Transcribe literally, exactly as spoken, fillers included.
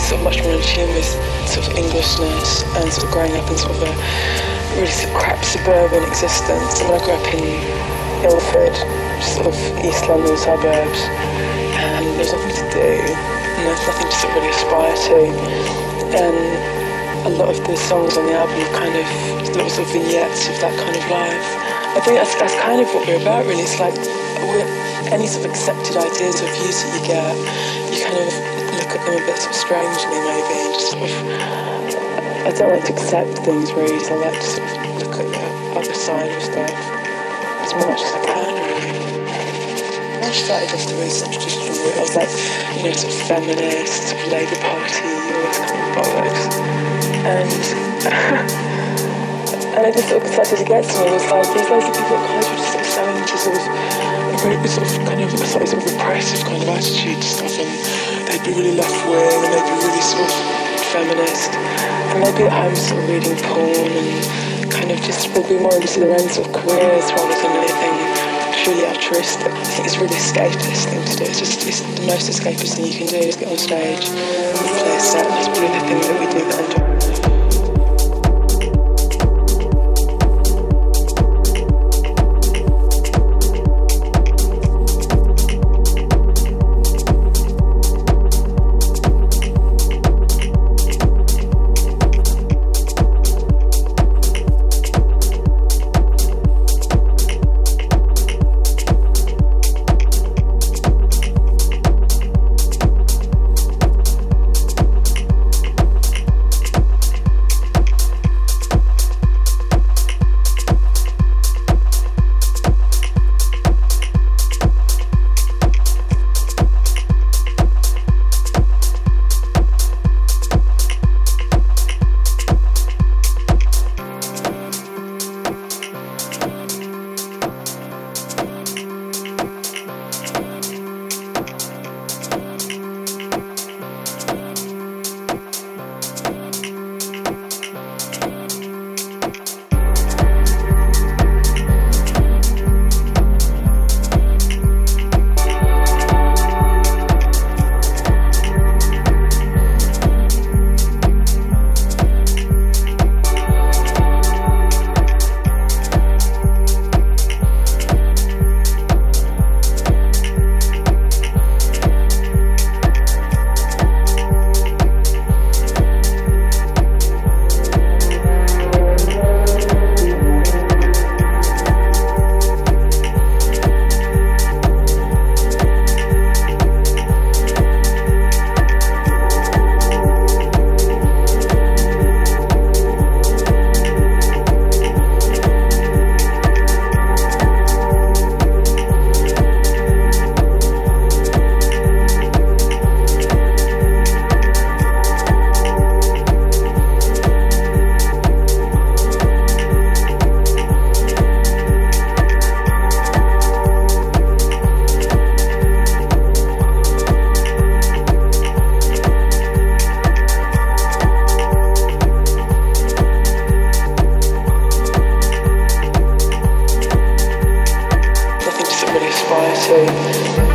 sort of much more in tune with sort of Englishness and sort of growing up in sort of a really sort of crap suburban existence. I mean, I grew up in Ilford, sort of East London suburbs, and there's nothing to do, and there's nothing to sort of really aspire to. And a lot of the songs on the album are kind of little sort of vignettes of that kind of life. I think that's, that's kind of what we're about, really. It's like we're, any sort of accepted ideas or views that you get, you kind of look at them a bit sort of strangely, maybe, and just sort of. I don't like to accept things, really, so I like to sort of look at the other side of stuff as much as I can, really. I started off the research just from I was like, you know, sort of feminist, sort of Labour Party, all this kind of bollocks. And, and it just sort of started to get to me. It was like, these loads of people at college were just sort of so into sort of a very sort of kind of a sort of repressive kind of attitude to stuff, and they'd be really left-wing, and they'd be really sort of feminist, and they'd be at home sort of reading porn, and kind of just they'd be more into their own sort of careers rather than anything truly altruistic. I think it's a really escapist thing to do. It's just it's the most escapist thing you can do is get on stage and play a set, and that's really the thing that we do that I enjoy. To